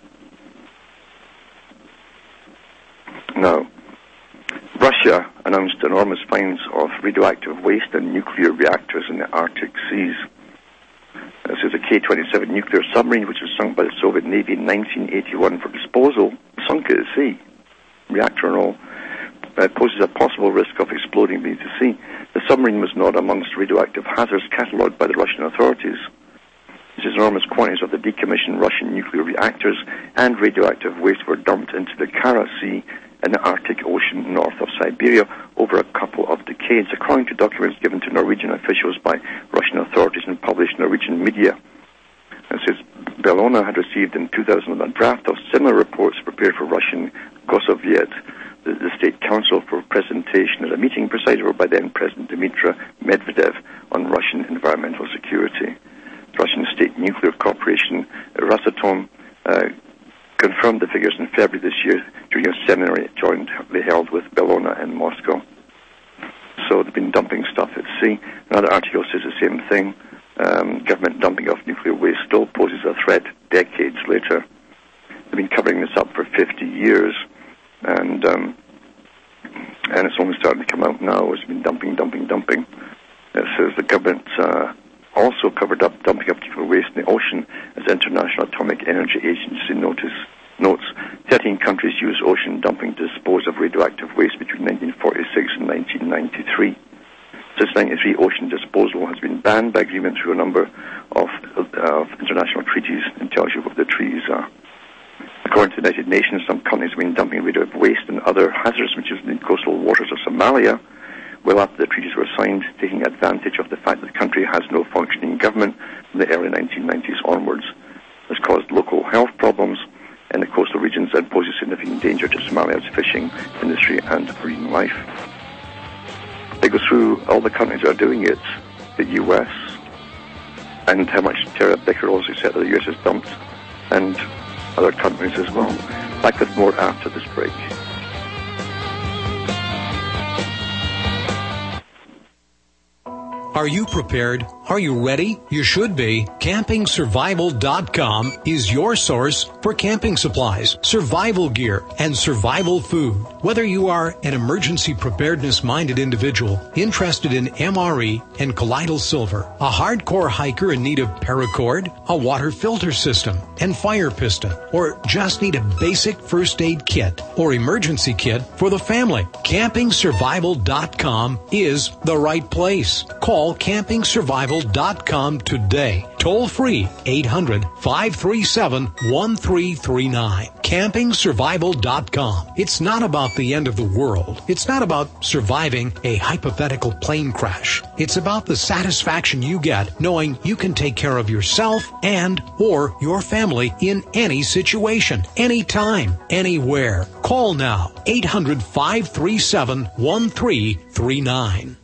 Now, Russia announced enormous finds of radioactive waste and nuclear reactors in the Arctic seas. This is a K twenty-seven nuclear submarine which was sunk by the Soviet Navy in nineteen eighty-one for disposal, sunk at sea, reactor and all, uh, poses a possible risk of exploding beneath the sea. The submarine was not amongst radioactive hazards catalogued by the Russian authorities. These enormous quantities of the decommissioned Russian nuclear reactors and radioactive waste were dumped into the Kara Sea in the Arctic Ocean north of Siberia over a couple of decades, according to documents given to Norwegian officials by Russian authorities and published in Norwegian media. It says Bellona had received in two thousand a draft of similar reports prepared for Russian Gosoviet, the, the state council, for presentation at a meeting presided over by then-President Dmitry Medvedev on Russian environmental security. The Russian State Nuclear Corporation, Rosatom, uh, confirmed the figures in February this year during a seminary jointly held with Bellona in Moscow. So they've been dumping stuff at sea. Another article says the same thing. Um, government dumping of nuclear waste still poses a threat decades later. They've been covering this up for fifty years, and um, and it's only starting to come out now. It's been dumping, dumping, dumping. It says the government uh, also covered up dumping of nuclear waste in the ocean as the International Atomic Energy Agency notice, notes. thirteen countries used ocean dumping to dispose of radioactive waste between nineteen forty-six and nineteen ninety-three. Since nineteen ninety-three, ocean disposal has been banned by agreement through a number of, of international treaties, and tells you what the treaties are. According to the United Nations, some companies have been dumping radioactive waste and other hazardous materials in the coastal waters of Somalia well after the treaties were signed, taking advantage of the fact that the country has no functioning government from the early nineteen nineties onwards. This caused local health problems in the coastal regions and poses significant danger to Somalia's fishing industry and marine life. They go through all the countries that are doing it, the U S, and how much terabecquerels, et cetera, the U S has dumped, and other countries as well. Back with more after this break. Are you prepared? Are you ready? You should be. camping survival dot com is your source for camping supplies, survival gear, and survival food. Whether you are an emergency preparedness-minded individual interested in M R E and colloidal silver, a hardcore hiker in need of paracord, a water filter system, and fire piston, or just need a basic first aid kit or emergency kit for the family, camping survival dot com is the right place. Call camping survival dot com today. Toll free eight hundred, five three seven, one three three nine. camping survival dot com. It's not about the end of the world. It's not about surviving a hypothetical plane crash. It's about the satisfaction you get knowing you can take care of yourself and or your family in any situation, anytime, anywhere. Call now eight hundred, five three seven, one three three nine.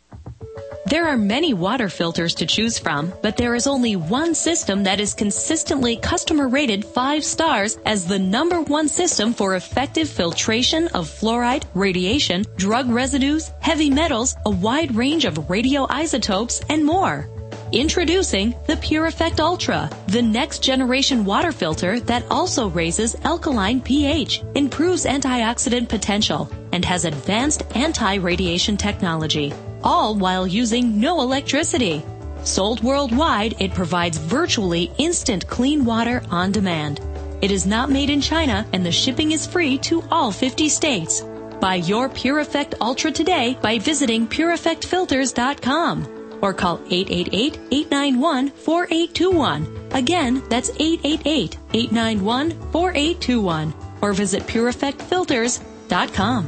There are many water filters to choose from, but there is only one system that is consistently customer rated five stars as the number one system for effective filtration of fluoride, radiation, drug residues, heavy metals, a wide range of radioisotopes, and more. Introducing the Pure Effect Ultra, the next generation water filter that also raises alkaline pH, improves antioxidant potential, and has advanced anti-radiation technology, all while using no electricity. Sold worldwide, it provides virtually instant clean water on demand. It is not made in China, and the shipping is free to all fifty states. Buy your Pure Effect Ultra today by visiting pure effect filters dot com. Or call eight eight eight, eight nine one, four eight two one. Again, that's eight eight eight, eight nine one, four eight two one. Or visit pure effect filters dot com.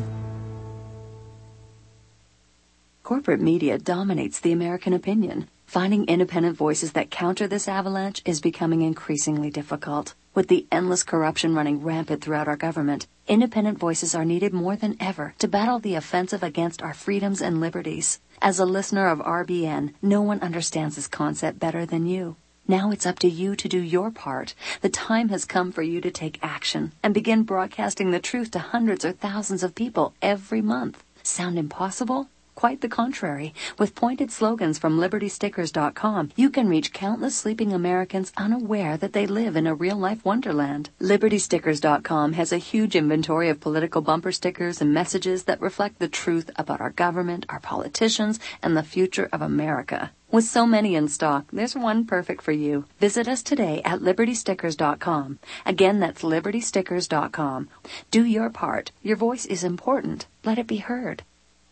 Corporate media dominates the American opinion. Finding independent voices that counter this avalanche is becoming increasingly difficult. With the endless corruption running rampant throughout our government, independent voices are needed more than ever to battle the offensive against our freedoms and liberties. As a listener of R B N, no one understands this concept better than you. Now it's up to you to do your part. The time has come for you to take action and begin broadcasting the truth to hundreds or thousands of people every month. Sound impossible? Quite the contrary. With pointed slogans from liberty stickers dot com, you can reach countless sleeping Americans unaware that they live in a real-life wonderland. liberty stickers dot com has a huge inventory of political bumper stickers and messages that reflect the truth about our government, our politicians, and the future of America. With so many in stock, there's one perfect for you. Visit us today at liberty stickers dot com. Again, that's liberty stickers dot com. Do your part. Your voice is important. Let it be heard.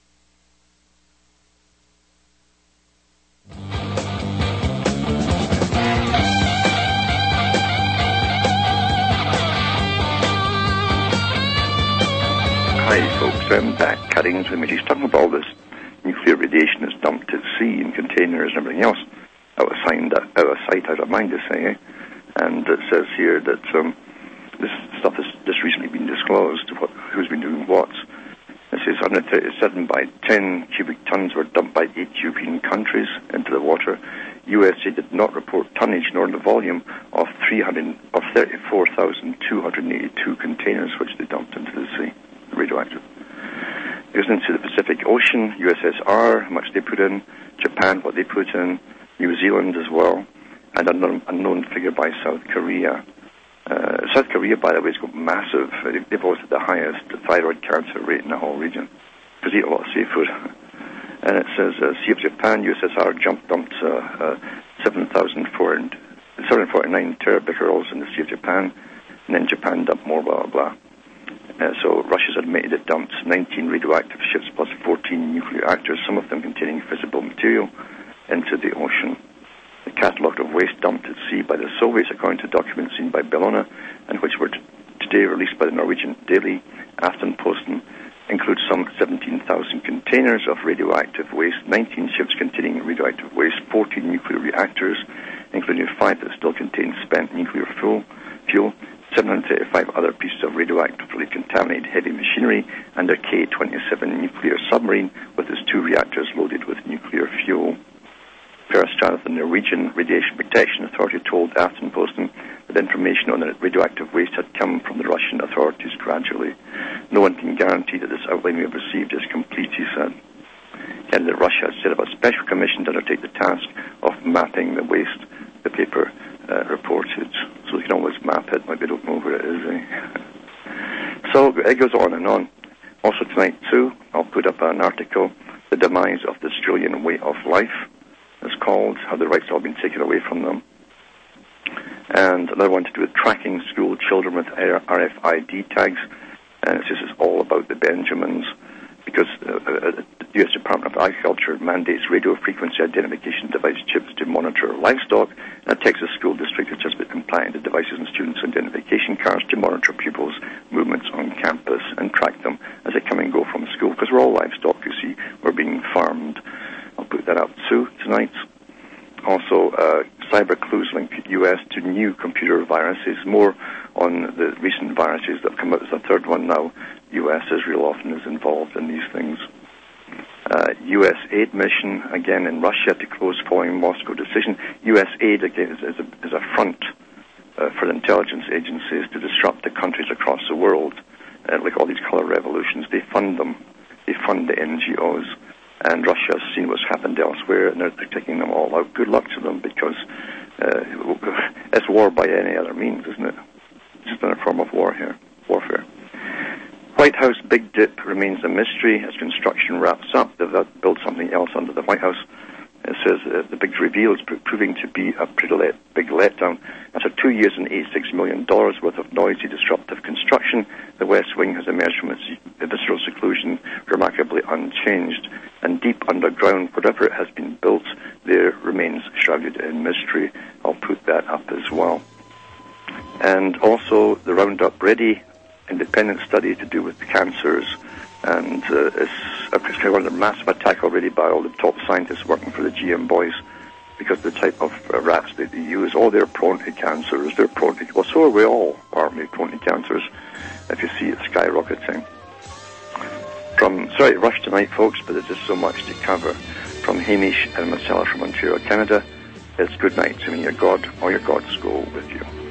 Hi folks, I'm back cutting to He's talking about all this nuclear radiation is dumped at sea in containers and everything else. Out of sight, out of sight, out of mind, to say. Eh? And it says here that um, this stuff has just recently been disclosed, what, who's been doing what. It says one hundred thirty-seven by ten cubic tons were dumped by eight European countries into the water. U S A did not report tonnage nor the volume of three hundred of thirty-four thousand two hundred eighty-two containers which they dumped into the sea, radioactive. It goes into the Pacific Ocean, U S S R, how much they put in, Japan, what they put in, New Zealand as well, and an unknown, unknown figure by South Korea. Uh, South Korea, by the way, has got massive, they've also the highest thyroid cancer rate in the whole region. because I eat a lot of seafood. And it says, uh, Sea of Japan, U S S R jump dumped uh, uh, seven thousand four hundred forty-nine terabecquerels in the Sea of Japan, and then Japan dumped more, blah, blah, blah. Uh, so Russia's admitted it dumped nineteen radioactive ships plus fourteen nuclear reactors, some of them containing fissile material, into the ocean. The catalogue of waste dumped at sea by the Soviets, according to documents seen by Bellona, and which were t- today released by the Norwegian daily Aftenposten, includes some seventeen thousand containers of radioactive waste, nineteen ships containing radioactive waste, fourteen nuclear reactors, including five that still contain spent nuclear fuel, fuel seven hundred thirty-five other pieces of radioactively contaminated heavy machinery, and a K twenty-seven nuclear submarine with its two reactors loaded with nuclear fuel. Per Strath, the Norwegian Radiation Protection Authority told Aftenposten that information on the radioactive waste had come from the Russian authorities gradually. No one can guarantee that this outline we have received is complete, he said. And that Russia has set up a special commission to undertake the task of mapping the waste, the paper uh, reported. So they can always map it, like they don't know where it is. Eh? So it goes on and on. Also tonight, too, I'll put up an article, The Demise of the Australian Way of Life. It's called How the Rights Have All Been Taken Away from Them. And another one to do with tracking school children with R F I D tags. And it's just it's all about the Benjamins, because uh, uh, the U S Department of Agriculture mandates radio frequency identification device chips to monitor livestock, and a Texas school district has just been compliant to devices and students' identification cards to monitor pupils' movements on campus and track them as they come and go from school, because we're all livestock, you see, we're being farmed. I'll put that up too tonight. Also, uh, cyber clues link U S to new computer viruses. More on the recent viruses that have come out. There's a third one now. U S, Israel often is involved in these things. Uh, U S aid mission, again in Russia, to close following Moscow decision. U S aid, again, is, is, a, is a front uh, for the intelligence agencies to disrupt the countries across the world. Uh, like all these color revolutions, they fund them. They fund the N G Os. And Russia has seen what's happened elsewhere, and they're, they're taking them all out. Good luck to them, because uh, it's war by any other means, isn't it? It's just another form of war here, warfare. White House Big Dip remains a mystery as construction wraps up. They've built something else under the White House. It says uh, the big reveal is proving to be a pretty let, big letdown. After two years and eighty-six million dollars worth of noisy, disruptive construction, the West Wing has emerged from its visceral seclusion remarkably unchanged. And deep underground, whatever it has been built, there remains shrouded in mystery. I'll put that up as well. And also the Roundup Ready independent study to do with the cancers. And uh, it's, it's kind of under massive attack already by all the top scientists working for the G M boys, because the type of uh, rats that they use, oh, they're prone to cancers, they're prone to, well, so are we all, aren't we, prone to cancers, if you see it skyrocketing. From, sorry to rush tonight, folks, but there's just so much to cover. From Hamish and Marcella from Ontario, Canada, it's good night to me. Your God, or your gods go with you.